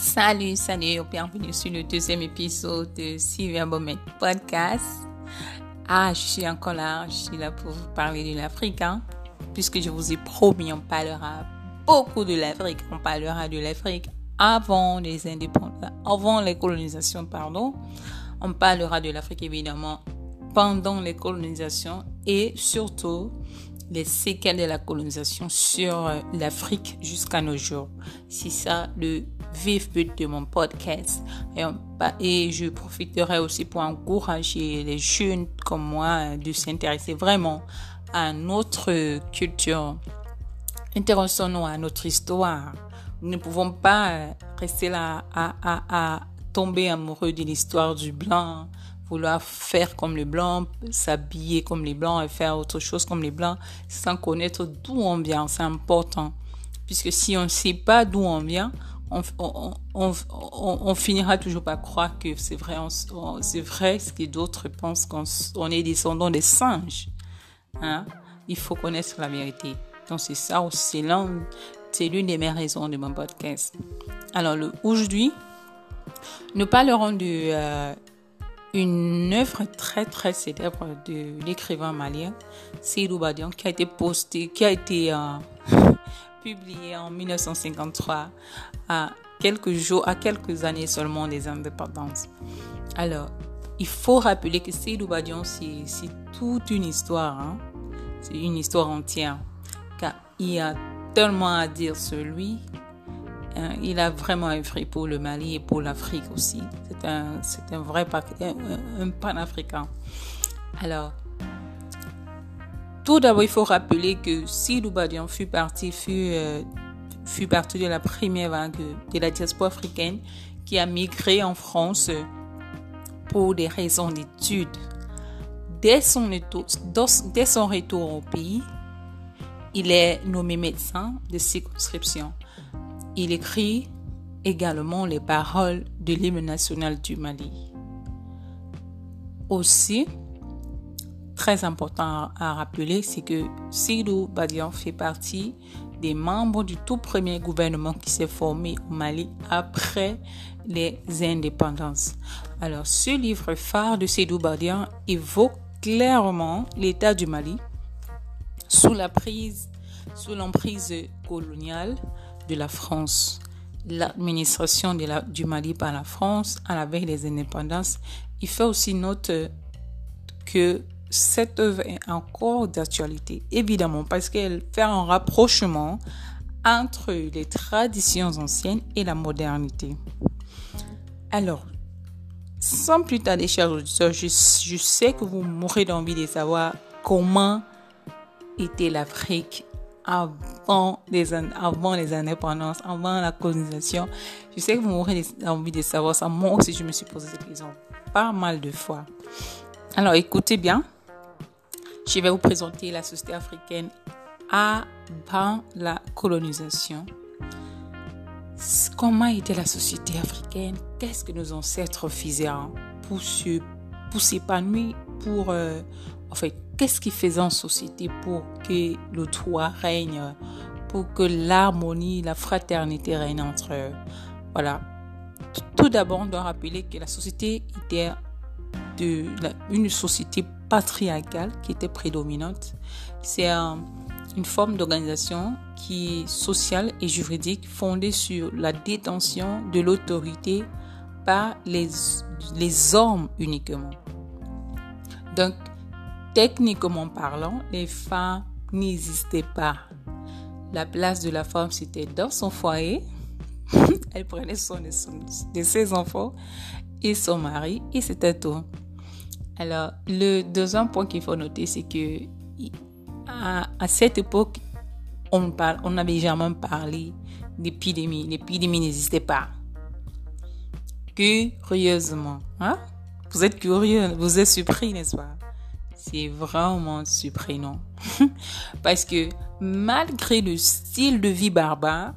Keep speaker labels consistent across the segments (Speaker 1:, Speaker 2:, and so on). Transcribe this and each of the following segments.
Speaker 1: Salut, bienvenue sur le deuxième épisode de Sylvia Bomet Podcast. Je suis encore là, je suis là pour vous parler de l'Afrique, puisque je vous ai promis, on parlera beaucoup de l'Afrique. On parlera de l'Afrique avant les indépendances, avant les colonisations, On parlera de l'Afrique évidemment pendant les colonisations et surtout les séquelles de la colonisation sur l'Afrique jusqu'à nos jours. C'est ça le vif but de mon podcast. Et je profiterai aussi pour encourager les jeunes comme moi de s'intéresser vraiment à notre culture. Intéressons-nous à notre histoire. Nous ne pouvons pas rester là à tomber amoureux de l'histoire du blanc, vouloir faire comme les blancs, s'habiller comme les blancs et faire autre chose comme les blancs sans connaître d'où on vient. C'est important. Puisque si on ne sait pas d'où on vient, on finira toujours par croire que c'est vrai, c'est vrai ce que d'autres pensent qu'on est descendant des singes. Il faut connaître la vérité. Donc c'est ça aussi, c'est l'une des meilleures raisons de mon podcast. Alors aujourd'hui, nous parlerons de une œuvre très très célèbre de l'écrivain malien Seydou Badian qui a été publié en 1953 à quelques années seulement des indépendances. Alors, il faut rappeler que Seydou Badian c'est toute une histoire, c'est une histoire entière, car il y a tellement à dire sur lui. Il a vraiment œuvré pour le Mali et pour l'Afrique aussi. C'est un vrai un panafricain. Alors, tout d'abord, il faut rappeler que Seydou Badian fut partie de la première vague de la diaspora africaine qui a migré en France pour des raisons d'études. Dès son retour au pays, il est nommé médecin de circonscription. Il écrit également les paroles de l'hymne national du Mali. Aussi, très important à rappeler, c'est que Seydou Badian fait partie des membres du tout premier gouvernement qui s'est formé au Mali après les indépendances. Alors, ce livre phare de Seydou Badian évoque clairement l'état du Mali sous l'emprise coloniale de la France. L'administration du Mali par la France à la veille des indépendances. Il fait aussi note que cette œuvre est encore d'actualité, évidemment, parce qu'elle fait un rapprochement entre les traditions anciennes et la modernité. Alors, sans plus tarder, chers auditeurs, je sais que vous mourrez d'envie de savoir comment était l'Afrique avant les indépendances, avant la colonisation. Je sais que vous m'aurez envie de savoir ça. Moi aussi, je me suis posé cette question pas mal de fois. Alors, écoutez bien. Je vais vous présenter la société africaine avant la colonisation. Comment était la société africaine? Qu'est-ce que nos ancêtres faisaient pour s'épanouir, qu'est-ce qu'ils faisaient en société pour que le toit règne, pour que l'harmonie, la fraternité règne entre eux. Voilà. Tout d'abord, on doit rappeler que la société était une société patriarcale qui était prédominante. C'est une forme d'organisation qui est sociale et juridique fondée sur la détention de l'autorité par les hommes uniquement. Donc, techniquement parlant, les femmes n'existaient pas. La place de la femme, c'était dans son foyer. Elle prenait soin de ses enfants et son mari, et c'était tout. Alors, le deuxième point qu'il faut noter, c'est que à cette époque, on n'avait jamais parlé d'épidémie. L'épidémie n'existait pas. Curieusement, vous êtes curieux, vous êtes surpris, n'est-ce pas? C'est vraiment surprenant. Parce que malgré le style de vie barbare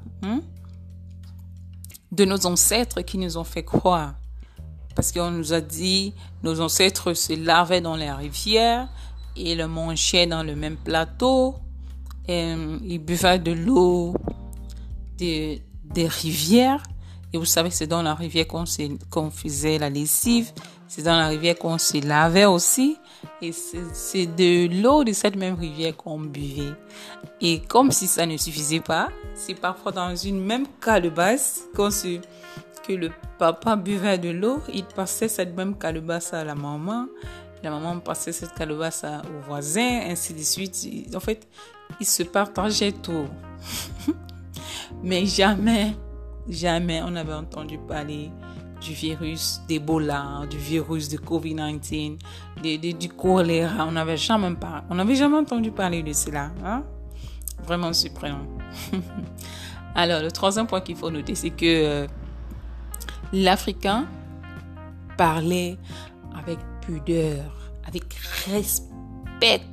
Speaker 1: de nos ancêtres qui nous ont fait croire, parce qu'on nous a dit nos ancêtres se lavaient dans les rivières et le mangeaient dans le même plateau, et ils buvaient de l'eau des rivières, Et vous savez, c'est dans la rivière qu'on faisait la lessive. C'est dans la rivière qu'on se lavait aussi. Et c'est de l'eau de cette même rivière qu'on buvait. Et comme si ça ne suffisait pas, c'est parfois dans une même calebasse que le papa buvait de l'eau. Il passait cette même calebasse à la maman. La maman passait cette calebasse au voisin, ainsi de suite. En fait, ils se partageaient tout. Mais jamais on avait entendu parler du virus d'Ebola, du virus de COVID-19, du choléra. On n'avait jamais entendu parler de cela. Hein? Vraiment surprenant. Alors, le troisième point qu'il faut noter, c'est que l'Africain parlait avec pudeur, avec respect.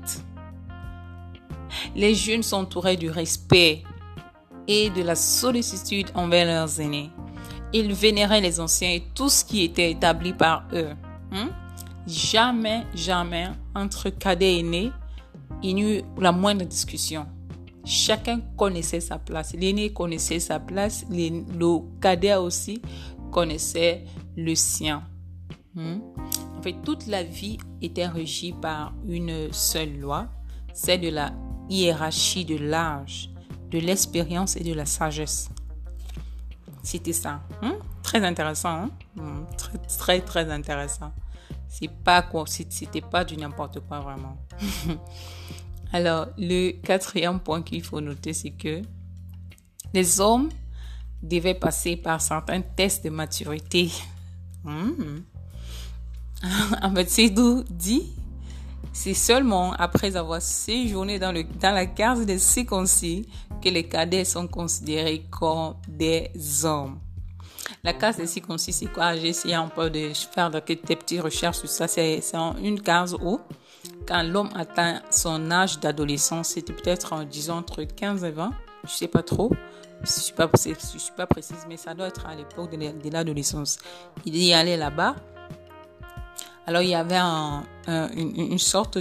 Speaker 1: Les jeunes s'entouraient du respect et de la sollicitude envers leurs aînés. Ils vénéraient les anciens et tout ce qui était établi par eux. Jamais, entre cadets et aînés, il n'y eut la moindre discussion. Chacun connaissait sa place. L'aîné connaissait sa place. Le cadet aussi connaissait le sien. En fait, toute la vie était régie par une seule loi, celle de la hiérarchie de l'âge, de l'expérience et de la sagesse. C'était ça. Très intéressant. Très, très intéressant. C'était pas du n'importe quoi vraiment. Alors, le quatrième point qu'il faut noter, c'est que les hommes devaient passer par certains tests de maturité. Ahmed Seydou dit, c'est seulement après avoir séjourné dans la case des circoncis que les cadets sont considérés comme des hommes. La case des circoncis, c'est quoi? J'ai essayé un peu de faire des petites recherches sur ça. C'est une case où, quand l'homme atteint son âge d'adolescence, c'était peut-être, disons, entre 15 et 20, je sais pas trop, je suis pas précise, mais ça doit être à l'époque de l'adolescence. Il y allait là-bas. Alors, il y avait une sorte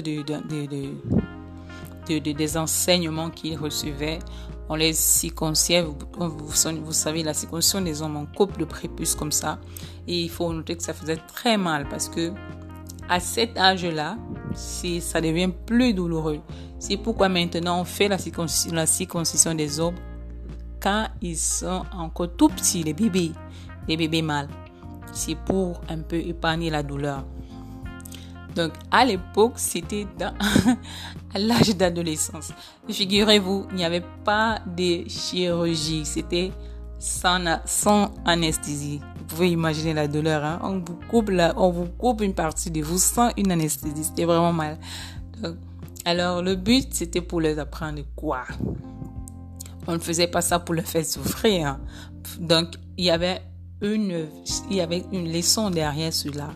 Speaker 1: des enseignements qu'il recevait. On les circonciait. Vous savez, la circoncision des hommes, on coupe le prépuce comme ça. Et il faut noter que ça faisait très mal parce que à cet âge-là, ça devient plus douloureux. C'est pourquoi maintenant on fait la circoncision des hommes quand ils sont encore tout petits, les bébés mâles. C'est pour un peu épargner la douleur. Donc, à l'époque, c'était à l'âge d'adolescence. Figurez-vous, il n'y avait pas de chirurgie. C'était sans anesthésie. Vous pouvez imaginer la douleur. Hein? On vous coupe une partie de vous sans une anesthésie. C'était vraiment mal. Donc, alors, le but, c'était pour les apprendre quoi? On ne faisait pas ça pour les faire souffrir. Hein? Donc, il y avait une leçon derrière cela.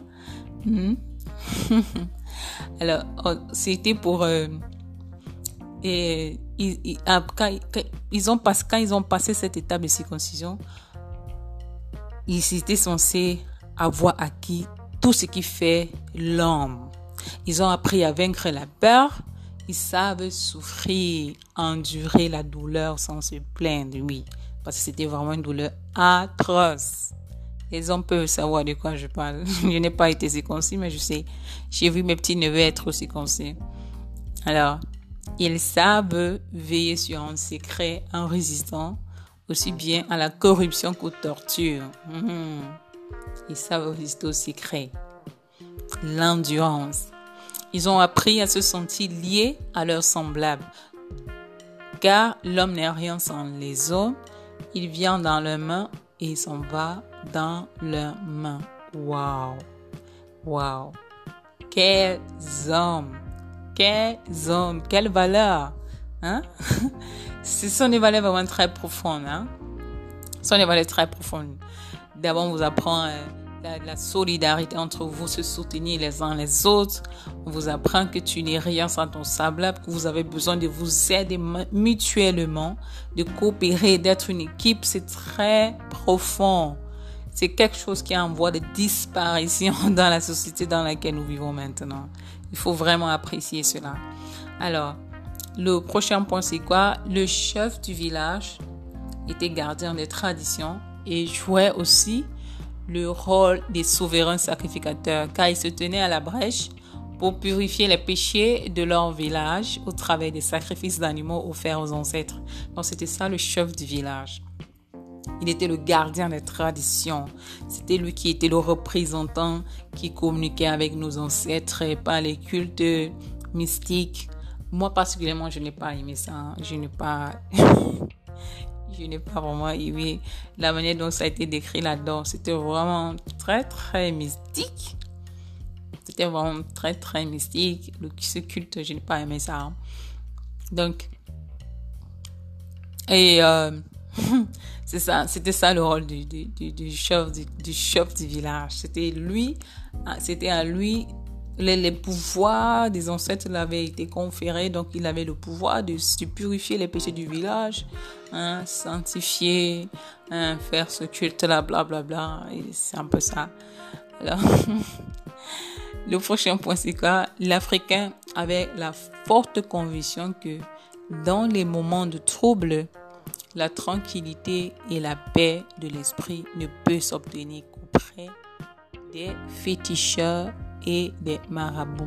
Speaker 1: Alors, c'était pour quand ils ont passé cette étape de circoncision, ils étaient censés avoir acquis tout ce qui fait l'homme. Ils ont appris à vaincre la peur. Ils savent souffrir, endurer la douleur sans se plaindre, oui, parce que c'était vraiment une douleur atroce. Les hommes peuvent savoir de quoi je parle. Je n'ai pas été circoncis, mais je sais. J'ai vu mes petits neveux être circoncis. Alors, ils savent veiller sur un secret en résistant aussi bien à la corruption qu'aux tortures. Ils savent résister au secret. L'endurance. Ils ont appris à se sentir liés à leurs semblables. Car l'homme n'est rien sans les hommes. Il vient dans leurs mains et il s'en va dans leurs mains. Wow. Quels hommes. Quelle valeur. Hein? Ce sont des valeurs vraiment très profondes. Hein? Ce sont des valeurs très profondes. D'abord, on vous apprend la solidarité entre vous, se soutenir les uns les autres. On vous apprend que tu n'es rien sans ton semblable, que vous avez besoin de vous aider mutuellement, de coopérer, d'être une équipe. C'est très profond. C'est quelque chose qui est en voie de disparition dans la société dans laquelle nous vivons maintenant. Il faut vraiment apprécier cela. Alors, le prochain point, c'est quoi? Le chef du village était gardien des traditions et jouaient aussi le rôle des souverains sacrificateurs, car ils se tenaient à la brèche pour purifier les péchés de leur village au travers des sacrifices d'animaux offerts aux ancêtres. Donc c'était ça le chef du village. Il était le gardien des traditions. C'était lui qui était le représentant qui communiquait avec nos ancêtres par les cultes mystiques. Moi particulièrement, je n'ai pas aimé ça. Je n'ai pas vraiment aimé la manière dont ça a été décrit là-dedans. C'était vraiment très, très mystique. C'était vraiment très, très mystique. Ce culte, je n'ai pas aimé ça. Donc, c'est ça, c'était ça le rôle du chef du village. C'était à lui, les pouvoirs des ancêtres lui avaient été conférés, donc il avait le pouvoir de purifier les péchés du village, sanctifier, faire ce culte-là, blablabla, et c'est un peu ça. Alors, le prochain point, c'est quoi? L'Africain avait la forte conviction que dans les moments de trouble, la tranquillité et la paix de l'esprit ne peut s'obtenir qu'auprès des féticheurs et des marabouts.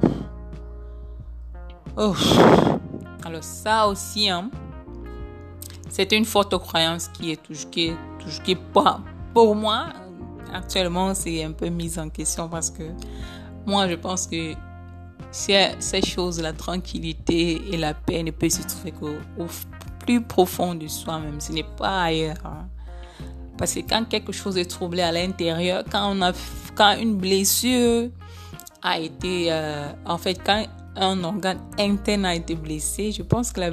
Speaker 1: Oh. Alors ça aussi, c'est une forte croyance qui est pas pour moi. Actuellement, c'est un peu mis en question parce que moi, je pense que ces choses, la tranquillité et la paix ne peuvent se trouver qu'au plus profond de soi-même. Ce n'est pas ailleurs. Parce que quand quelque chose est troublé à l'intérieur, quand une blessure a été... quand un organe interne a été blessé, je pense que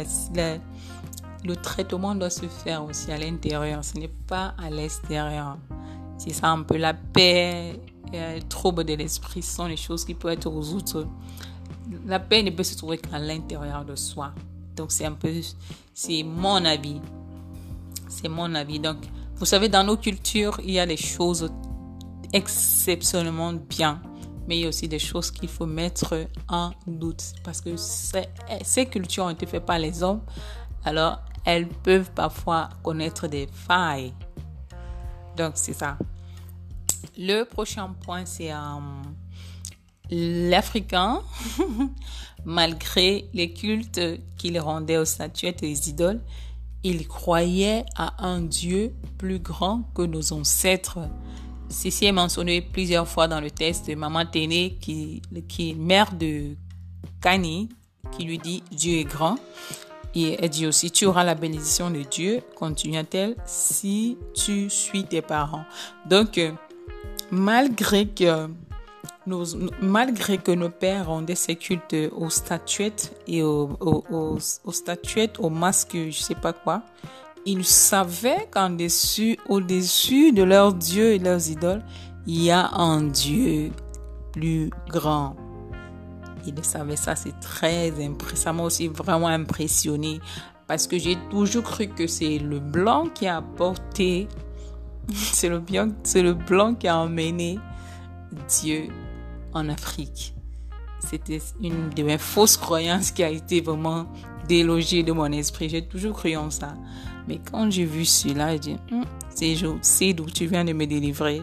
Speaker 1: le traitement doit se faire aussi à l'intérieur. Ce n'est pas à l'extérieur. C'est ça un peu la paix, le trouble de l'esprit sont les choses qui peuvent être résolues. La paix ne peut se trouver qu'à l'intérieur de soi. Donc, c'est mon avis. C'est mon avis. Donc, vous savez, dans nos cultures, il y a des choses exceptionnellement bien. Mais il y a aussi des choses qu'il faut mettre en doute. Parce que ces cultures ont été faites par les hommes. Alors, elles peuvent parfois connaître des failles. Donc, c'est ça. Le prochain point, c'est l'Africain, malgré les cultes qu'il rendait aux statuettes et aux idoles, il croyait à un Dieu plus grand que nos ancêtres. Ceci est mentionné plusieurs fois dans le texte de Maman Téné, qui est mère de Kani, qui lui dit « Dieu est grand ». Et elle dit aussi « Tu auras la bénédiction de Dieu », continua-t-elle, « si tu suis tes parents ». Donc, malgré que nos pères rendaient ces cultes aux statuettes et aux statuettes, aux masques, je sais pas quoi, ils savaient au-dessus de leurs dieux et leurs idoles, il y a un Dieu plus grand. Ils savaient ça, ça m'a aussi vraiment impressionné parce que j'ai toujours cru que c'est le blanc qui a apporté, c'est le blanc qui a emmené Dieu en Afrique. C'était une de mes fausses croyances qui a été vraiment délogée de mon esprit. J'ai toujours cru en ça. Mais quand j'ai vu cela, j'ai dit, c'est d'où tu viens de me délivrer.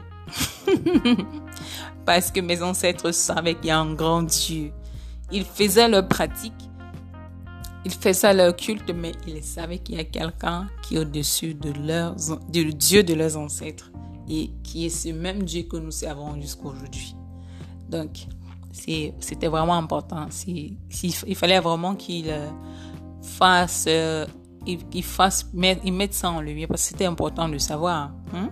Speaker 1: Parce que mes ancêtres savaient qu'il y a un grand Dieu. Ils faisaient leur pratique, ils faisaient leur culte, mais ils savaient qu'il y a quelqu'un qui est au-dessus du Dieu de leurs ancêtres et qui est ce même Dieu que nous servons jusqu'à aujourd'hui. Donc, c'était vraiment important. Il fallait vraiment qu'ils mettent ça en lumière parce que c'était important de savoir.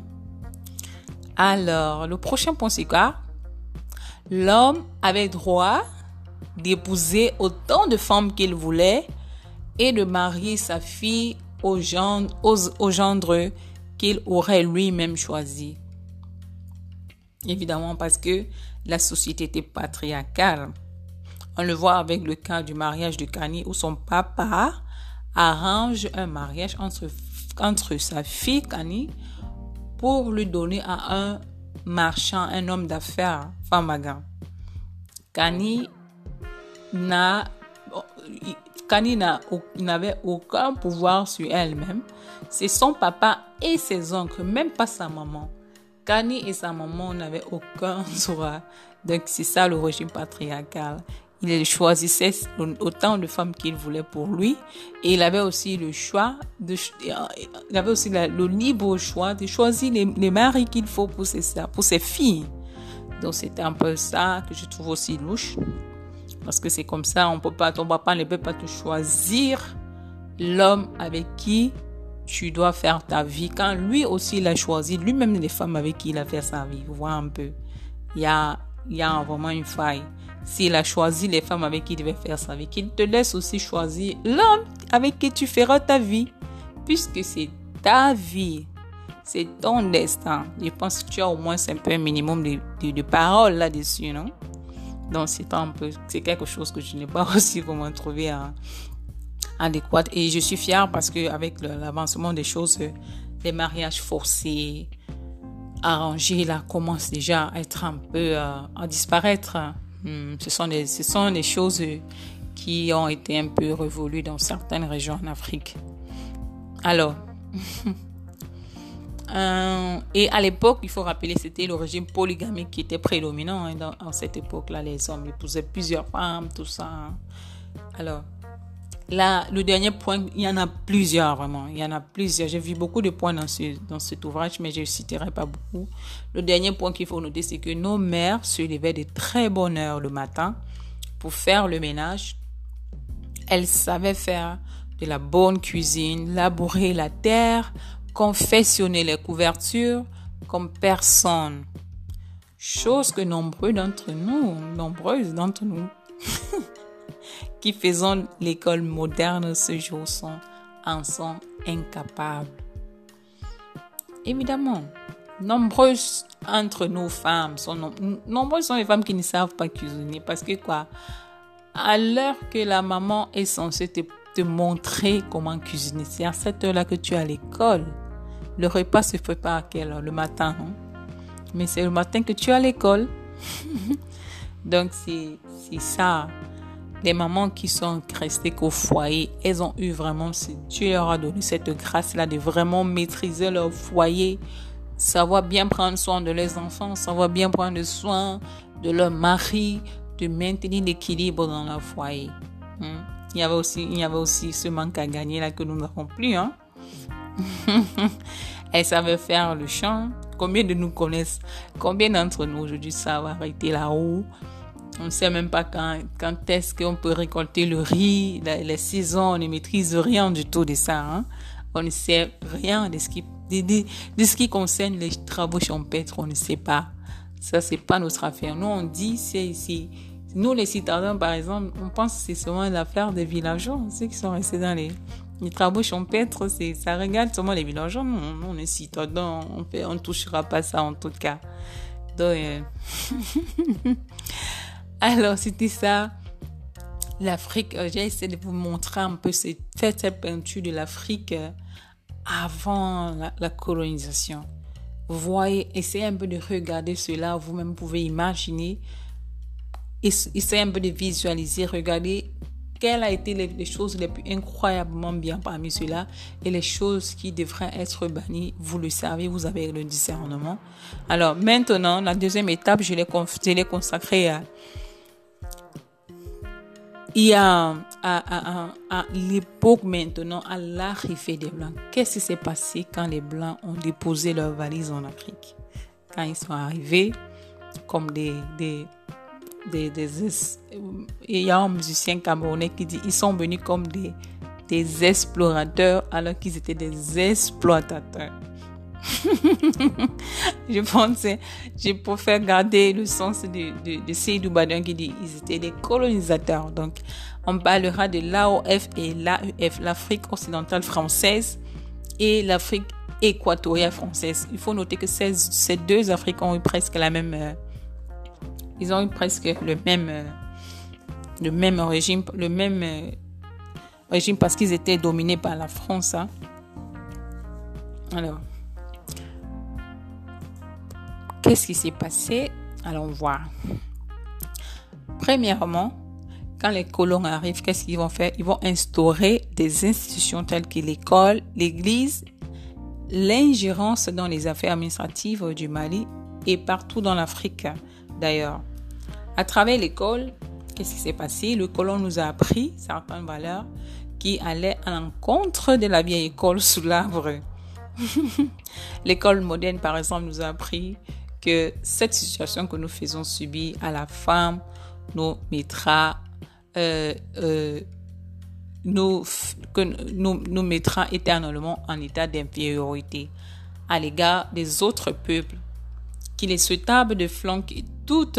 Speaker 1: Alors, le prochain point, c'est quoi? L'homme avait droit d'épouser autant de femmes qu'il voulait et de marier sa fille au gendre qu'il aurait lui-même choisi. Évidemment, parce que la société était patriarcale. On le voit avec le cas du mariage de Kani où son papa arrange un mariage entre sa fille Kani pour lui donner à un marchand, un homme d'affaires, Famagan. Kani Kani n'avait aucun pouvoir sur elle-même. C'est son papa et ses oncles, même pas sa maman. Kani et sa maman n'avaient aucun droit. Donc, c'est ça le régime patriarcal. Il choisissait autant de femmes qu'il voulait pour lui. Et il avait aussi le choix, il avait aussi le libre choix de choisir les maris qu'il faut pour ses filles. Donc, c'était un peu ça que je trouve aussi louche. Parce que c'est comme ça, ton papa ne peut pas te choisir l'homme avec qui tu dois faire ta vie. Quand lui aussi, il a choisi lui-même les femmes avec qui il a fait sa vie. Vous voyez un peu. Il y a vraiment une faille. S'il a choisi les femmes avec qui il devait faire sa vie, qu'il te laisse aussi choisir l'homme avec qui tu feras ta vie. Puisque c'est ta vie. C'est ton destin. Je pense que tu as au moins un peu un minimum de paroles là-dessus, non? Donc, c'est quelque chose que je n'ai pas aussi vraiment trouvé adéquat. Et je suis fière parce qu'avec l'avancement des choses, les mariages forcés, arrangés, là, commencent déjà à être un peu à disparaître. Ce sont des choses qui ont été un peu révolues dans certaines régions en Afrique. Alors, et à l'époque, il faut rappeler, c'était le régime polygamique qui était prédominant dans cette époque-là. Les hommes épousaient plusieurs femmes, tout ça. Alors, là, le dernier point, il y en a plusieurs vraiment. Il y en a plusieurs. J'ai vu beaucoup de points dans cet ouvrage, mais je ne citerai pas beaucoup. Le dernier point qu'il faut noter, c'est que nos mères se levaient de très bonne heure le matin pour faire le ménage. Elles savaient faire de la bonne cuisine, labourer la terre, confectionner les couvertures comme personne. Chose que nombreuses d'entre nous qui faisons l'école moderne ce jour en sont incapables. Évidemment, nombreuses entre nos femmes nombreuses sont les femmes qui ne savent pas cuisiner parce que à l'heure que la maman est censée te montrer comment cuisiner, c'est à cette heure-là que tu es à l'école. Le repas se prépare à quelle heure? Le matin, non? Mais c'est le matin que tu es à l'école. Donc, c'est ça. Les mamans qui sont restées qu'au foyer, elles ont eu vraiment, Dieu leur a donné cette grâce-là de vraiment maîtriser leur foyer, savoir bien prendre soin de leurs enfants, savoir bien prendre soin de leur mari, de maintenir l'équilibre dans leur foyer. Il y avait aussi ce manque à gagner là que nous n'avons plus, hein. Elle savait faire le champ. Combien de nous connaissent? Combien d'entre nous aujourd'hui savent arrêter la roue? On ne sait même pas quand est-ce qu'on peut récolter le riz, les saisons. On ne maîtrise rien du tout de ça, hein? On ne sait rien de ce qui concerne les travaux champêtres. On ne sait pas. Ça, c'est pas notre affaire. Nous, on dit nous, les citadins, par exemple, on pense que c'est seulement l'affaire des villageois, ceux qui sont restés dans les travaux champêtres, ça regarde seulement les villageois. Nous, on est citadins, on touchera pas ça en tout cas. Donc, alors, c'était ça. L'Afrique, j'ai essayé de vous montrer un peu cette peinture de l'Afrique avant la colonisation. Vous voyez, essayez un peu de regarder cela, vous-même pouvez imaginer. Essayez un peu de visualiser, regardez quelles ont été les choses les plus incroyablement bien parmi ceux-là et les choses qui devraient être bannies. Vous le savez, vous avez le discernement. Alors maintenant, la deuxième étape, je l'ai consacrée à l'époque maintenant, à l'arrivée des Blancs. Qu'est-ce qui s'est passé quand les Blancs ont déposé leurs valises en Afrique? Quand ils sont arrivés comme il y a un musicien camerounais qui dit ils sont venus comme des explorateurs alors qu'ils étaient des exploitateurs. Je pense je préfère garder le sens de Seydou Badin qui dit ils étaient des colonisateurs. Donc on parlera de l'AOF et l'AEF, l'Afrique occidentale française et l'Afrique équatoriale française. Il faut noter que ces deux Afriques ont eu presque la même ils ont eu presque le même régime, régime parce qu'ils étaient dominés par la France. Hein. Alors, qu'est-ce qui s'est passé? Allons voir. Premièrement, quand les colons arrivent, qu'est-ce qu'ils vont faire? Ils vont instaurer des institutions telles que l'école, l'église, l'ingérence dans les affaires administratives du Mali et partout dans l'Afrique d'ailleurs. À travers l'école, qu'est-ce qui s'est passé? Le colon nous a appris certaines valeurs qui allaient à l'encontre de la vieille école sous l'arbre. L'école moderne, par exemple, nous a appris que cette situation que nous faisons subir à la femme nous mettra nous mettra éternellement en état d'infériorité à l'égard des autres peuples, qu'il est souhaitable de flanquer toutes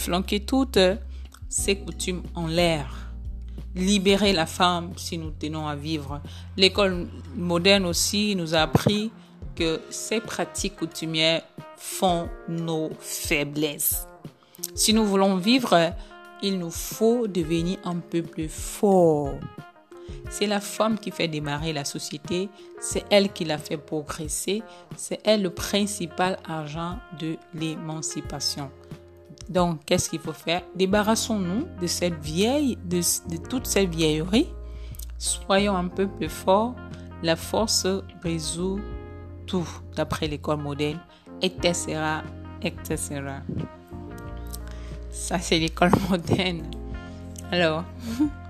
Speaker 1: ces coutumes en l'air. Libérer la femme si nous tenons à vivre. L'école moderne aussi nous a appris que ces pratiques coutumières font nos faiblesses. Si nous voulons vivre, il nous faut devenir un peu plus fort. C'est la femme qui fait démarrer la société, c'est elle qui la fait progresser, c'est elle le principal agent de l'émancipation. Donc, qu'est-ce qu'il faut faire? Débarrassons-nous de toute cette vieillerie. Soyons un peu plus forts. La force résout tout, d'après l'école moderne, etc., etc. Ça, c'est l'école moderne. Alors,